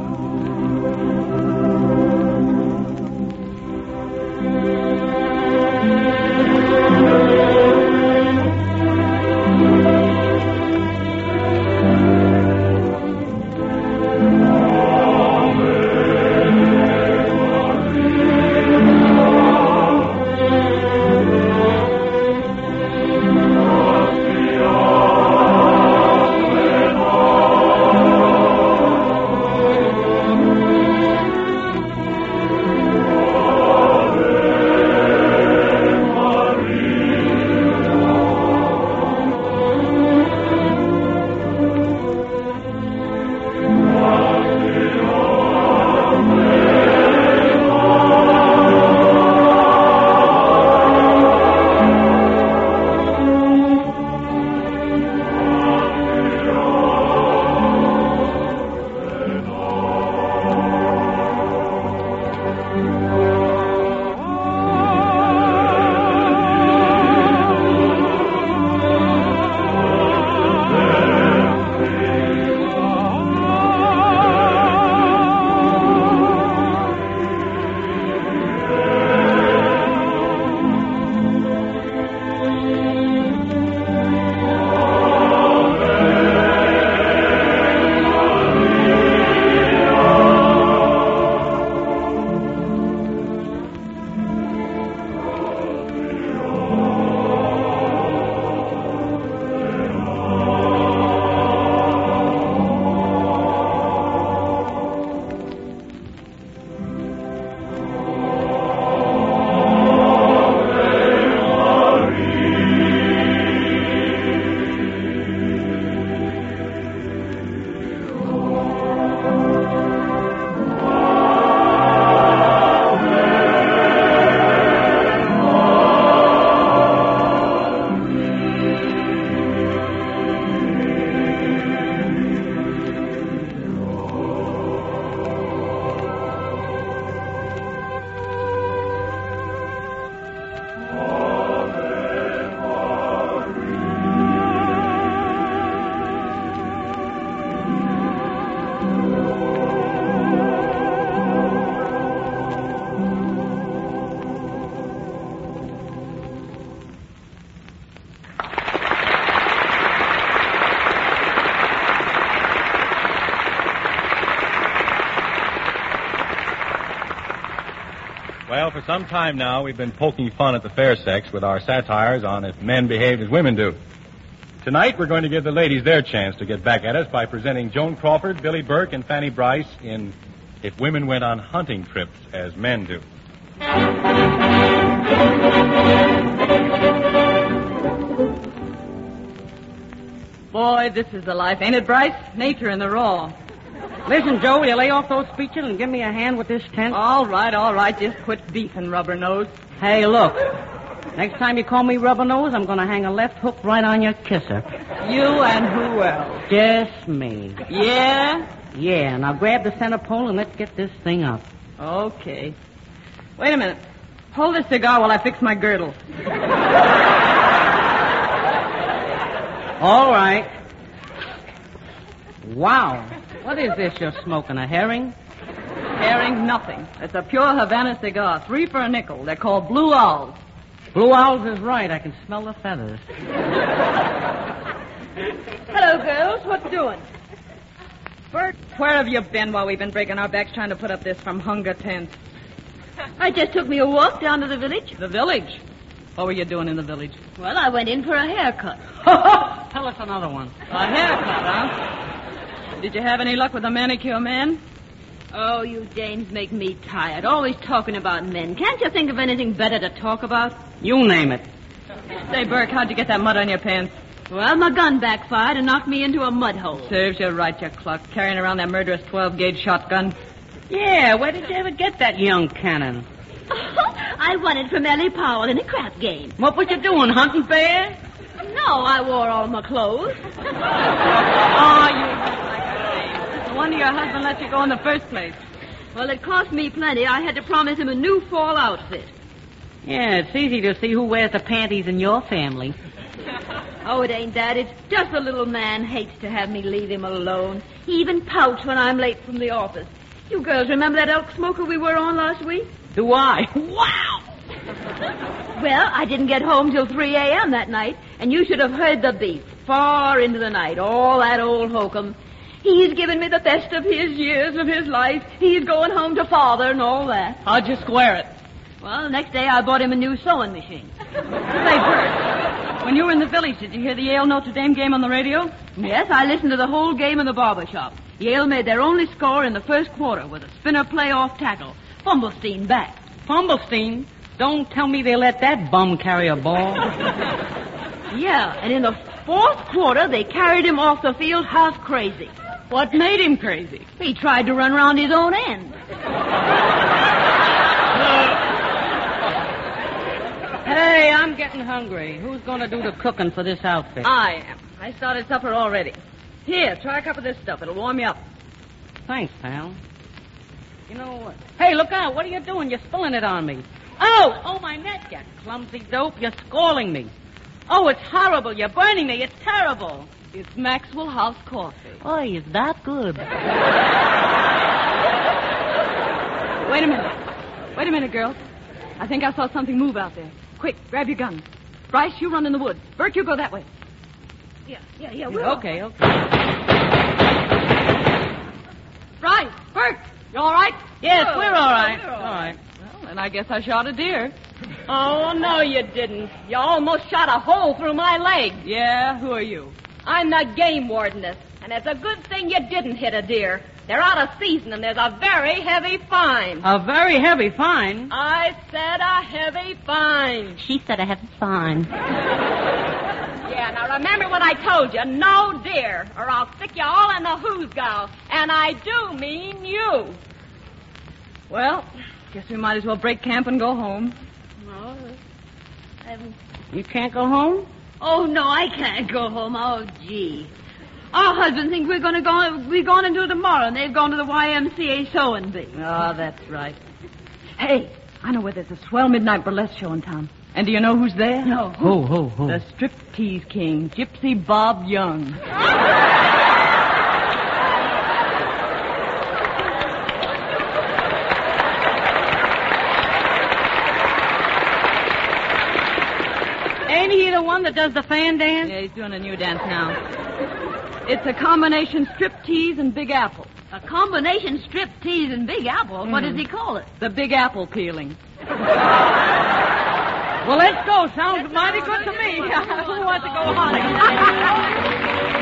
Well, for some time now, we've been poking fun at the fair sex with our satires on if men behaved as women do. Tonight, we're going to give the ladies their chance to get back at us by presenting Joan Crawford, Billy Burke, and Fanny Bryce in If Women Went on Hunting Trips as Men Do. Boy, this is the life, ain't it, Bryce? Nature in the raw. Listen, Joe, will you lay off those speeches and give me a hand with this tent? All right. Just quit beefing, Rubber Nose. Hey, look. Next time you call me Rubber Nose, I'm going to hang a left hook right on your kisser. You and who else? Just me. Yeah? Yeah, now grab the center pole and let's get this thing up. Okay. Wait a minute. Hold this cigar while I fix my girdle. All right. Wow. What is this you're smoking, a herring? Herring, nothing. It's a pure Havana cigar, 3 for a nickel. They're called Blue Owls. Blue Owls is right. I can smell the feathers. Hello, girls. What doing? Bert, where have you been while we've been breaking our backs trying to put up this from hunger tent? I just took me a walk down to the village. The village? What were you doing in the village? Well, I went in for a haircut. Tell us another one. A haircut, huh? Did you have any luck with the manicure man? Oh, you dames make me tired. Always talking about men. Can't you think of anything better to talk about? You name it. Say, Burke, how'd you get that mud on your pants? Well, my gun backfired and knocked me into a mud hole. Serves you right, you clock. Carrying around that murderous 12-gauge shotgun. Yeah, where did you ever get that young cannon? I won it from Ellie Powell in a crap game. What was you doing, hunting bears? No, I wore all my clothes. Oh, you no wonder your husband let you go in the first place. Well, it cost me plenty. I had to promise him a new fall outfit. Yeah, it's easy to see who wears the panties in your family. Oh, it ain't that. It's just the little man hates to have me leave him alone. He even pouts when I'm late from the office. You girls remember that elk smoker we were on last week? Do I? Wow! Well, I didn't get home till 3 a.m. that night, and you should have heard the beat far into the night. All that old hokum. He's given me the best of his years of his life. He's going home to father and all that. How'd you square it? Well, the next day I bought him a new sewing machine. Say, Bert, when you were in the village, did you hear the Yale Notre Dame game on the radio? Yes, I listened to the whole game in the barber shop. Yale made their only score in the first quarter with a spinner play off tackle. Fumblestein back. Fumblestein? Don't tell me they let that bum carry a ball. Yeah, and in the fourth quarter, they carried him off the field half crazy. What made him crazy? He tried to run around his own end. Hey, I'm getting hungry. Who's going to do the cooking for this outfit? I am. I started supper already. Here, try a cup of this stuff. It'll warm you up. Thanks, pal. You know what? Hey, look out. What are you doing? You're spilling it on me. Oh, my neck, you clumsy dope. You're scalding me. Oh, it's horrible. You're burning me. It's terrible. It's Maxwell House coffee. Oh, is that good? Wait a minute, girls. I think I saw something move out there. Quick, grab your gun. Bryce, you run in the woods. Bert, you go that way. Yeah, we'll... Okay. Bryce, Bert, you all right? Yes, we're all right. All right. Well, then I guess I shot a deer. Oh, no, you didn't. You almost shot a hole through my leg. Yeah, who are you? I'm the game wardeness, and it's a good thing you didn't hit a deer. They're out of season, and there's a very heavy fine. A very heavy fine? I said a heavy fine. She said a heavy fine. Yeah, now remember what I told you. No deer, or I'll stick you all in the hoosgow. And I do mean you. Well, guess we might as well break camp and go home. No, You can't go home? Oh, no, I can't go home. Oh, gee. Our husbands think we're going to do it tomorrow, and they've gone to the YMCA sewing bee. Oh, that's right. Hey, I know where there's a swell midnight burlesque show in town. And do you know who's there? No. Who? The striptease king, Gypsy Bob Young. Ain't he the one that does the fan dance? Yeah, he's doing a new dance now. It's a combination striptease and Big Apple. A combination striptease and Big Apple? What does he call it? The Big Apple peeling. Well, let's go. Sounds mighty good to me. Who wants to go hunting?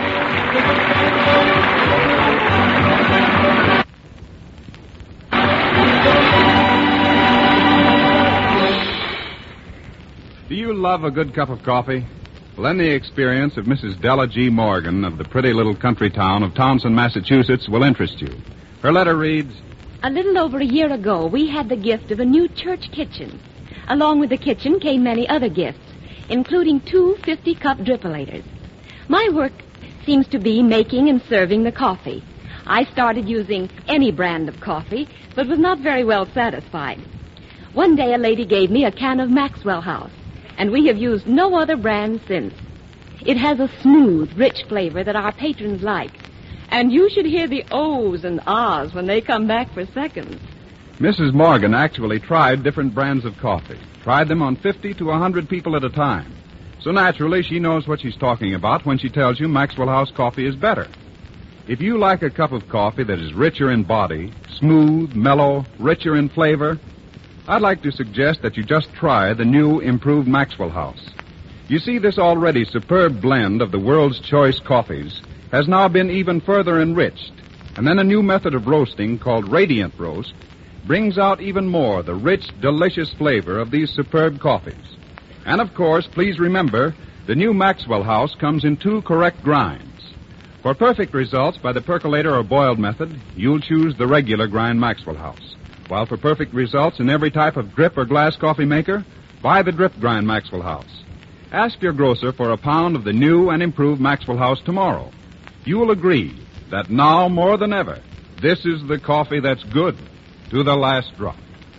Do you love a good cup of coffee? Well, then the experience of Mrs. Della G. Morgan of the pretty little country town of Townsend, Massachusetts will interest you. Her letter reads, A little over a year ago, we had the gift of a new church kitchen. Along with the kitchen came many other gifts, including 2 50-cup drippolators. My work seems to be making and serving the coffee. I started using any brand of coffee, but was not very well satisfied. One day a lady gave me a can of Maxwell House, and we have used no other brand since. It has a smooth, rich flavor that our patrons like. And you should hear the O's and R's when they come back for seconds. Mrs. Morgan actually tried different brands of coffee. Tried them on 50 to 100 people at a time. So naturally, she knows what she's talking about when she tells you Maxwell House coffee is better. If you like a cup of coffee that is richer in body, smooth, mellow, richer in flavor, I'd like to suggest that you just try the new, improved Maxwell House. You see, this already superb blend of the world's choice coffees has now been even further enriched. And then a new method of roasting called Radiant Roast brings out even more the rich, delicious flavor of these superb coffees. And, of course, please remember, the new Maxwell House comes in 2 correct grinds. For perfect results by the percolator or boiled method, you'll choose the regular grind Maxwell House. While for perfect results in every type of drip or glass coffee maker, buy the drip grind Maxwell House. Ask your grocer for a pound of the new and improved Maxwell House tomorrow. You will agree that now more than ever, this is the coffee that's good to the last drop.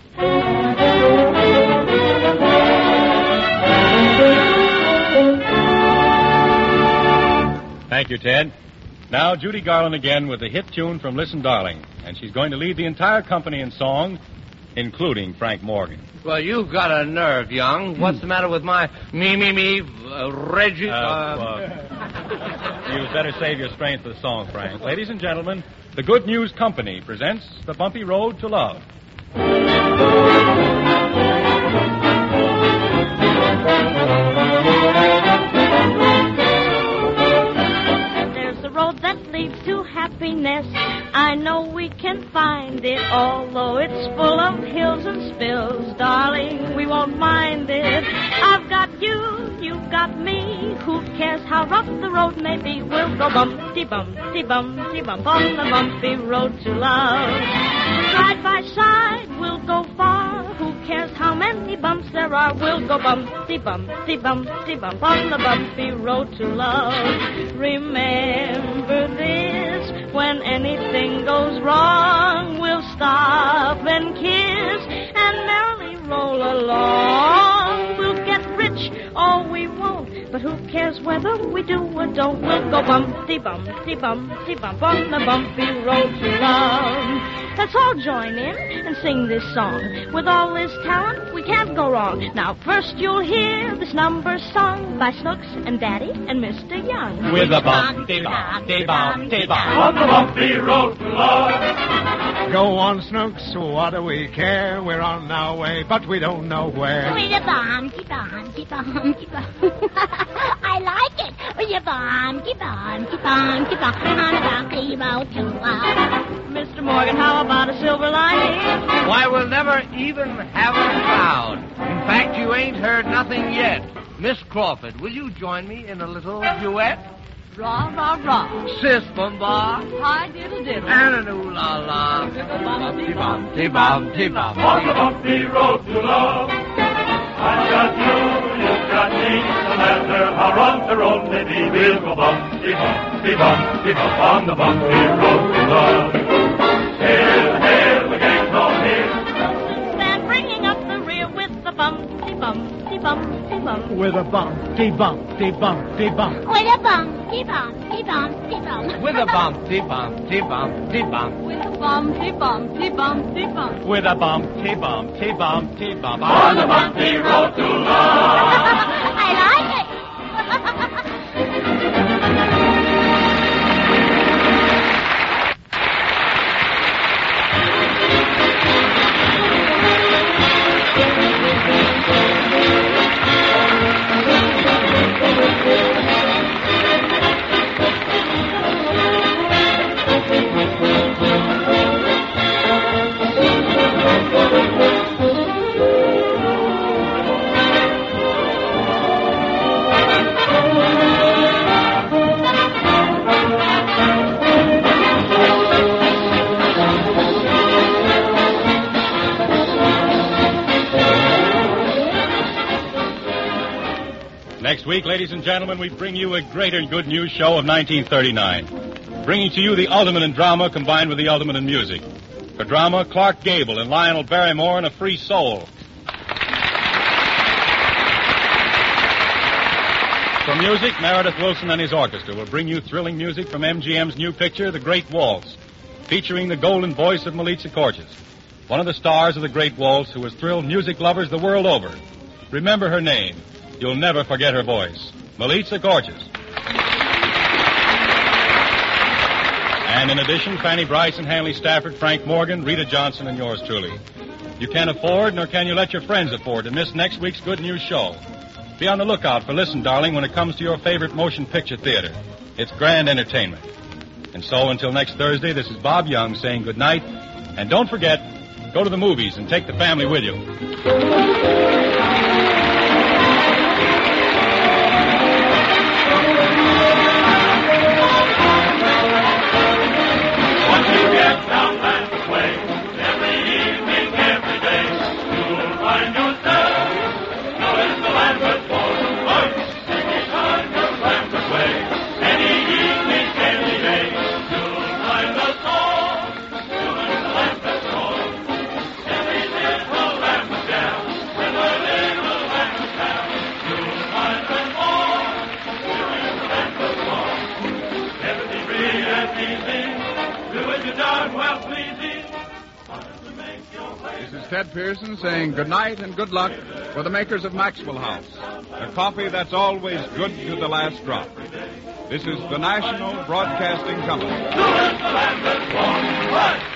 Thank you, Ted. Now, Judy Garland again with the hit tune from Listen, Darling. And she's going to lead the entire company in song, including Frank Morgan. Well, you've got a nerve, Young. What's the matter with my Reggie? You'd better save your strength for the song, Frank. Ladies and gentlemen, the Good News Company presents The Bumpy Road to Love. There's a road that leads to happiness. I know we can find it, although it's full of hills and spills. Darling, we won't mind it. I've got you, you've got me. Who cares how rough the road may be? We'll go bumpty, bumpty, bumpty, bump on the bumpy road to love. Side by side, we'll go far. Who cares how many bumps there are? We'll go bumpty, bumpty, bumpty, bump on the bumpy road to love. Remember this, when anything goes wrong, we'll stop and kiss and merrily roll along. We'll get rich, oh, we won't, but who cares whether we do or don't? We'll go bumpty, bumpty, bumpty, bump on the bumpy road to love. Let's all join in and sing this song. With all this talent, we can't go wrong. Now, first you'll hear this number sung by Snooks and Daddy and Mr. Young. With a bumpty, bumpty, bumpty, bump on the bumpy road to love. Go on, Snooks, what do we care? We're on our way, but we don't know where. With a bumpty, bumpty, bumpty, bump. I like it. With a bumpty, bumpty, bumpty, bump on the bumpy road to love. Mr. Morgan, how about a silver lining? Why, we'll never even have a cloud. In fact, you ain't heard nothing yet. Miss Crawford, will you join me in a little duet? Rah, rah, rah. Sis Bumba. Hi, diddle, diddle. And an ooh la la. Bumpty, bumpty, bumpty, bump on the bumpy road to love. I've got you, you've got me. No matter how rough the road may be, we'll go bumpty, bumpty, bumpty, bump on the bumpy road to love. Hail, hail, the gang's all here. Stand bringing up the rear with the bumpty, bumpty, bumpty, bump. With a bumpty, bumpty, bumpty, bump. With a bumpty, bumpty, bumpty, bump. With a bumpty, bumpty, bumpty, bump. With a bumpty, bumpty, bumpty, bump. With a bumpty, bumpty, bumpty, bump on the bumpy road to love. I like it. Next week, ladies and gentlemen, we bring you a greater good news show of 1939. Bringing to you the ultimate in drama combined with the ultimate in music. For drama, Clark Gable and Lionel Barrymore in A Free Soul. For music, Meredith Wilson and his orchestra will bring you thrilling music from MGM's new picture, The Great Waltz, featuring the golden voice of Milica Cortes, one of the stars of The Great Waltz who has thrilled music lovers the world over. Remember her name. You'll never forget her voice. Milica Cortes. And in addition, Fanny Bryce and Hanley Stafford, Frank Morgan, Rita Johnson, and yours truly. You can't afford, nor can you let your friends afford, to miss next week's Good News show. Be on the lookout for Listen, Darling, when it comes to your favorite motion picture theater. It's grand entertainment. And so until next Thursday, this is Bob Young saying good night. And don't forget, go to the movies and take the family with you. This is Ted Pearson saying good night and good luck for the makers of Maxwell House, a coffee that's always good to the last drop. This is the National Broadcasting Company.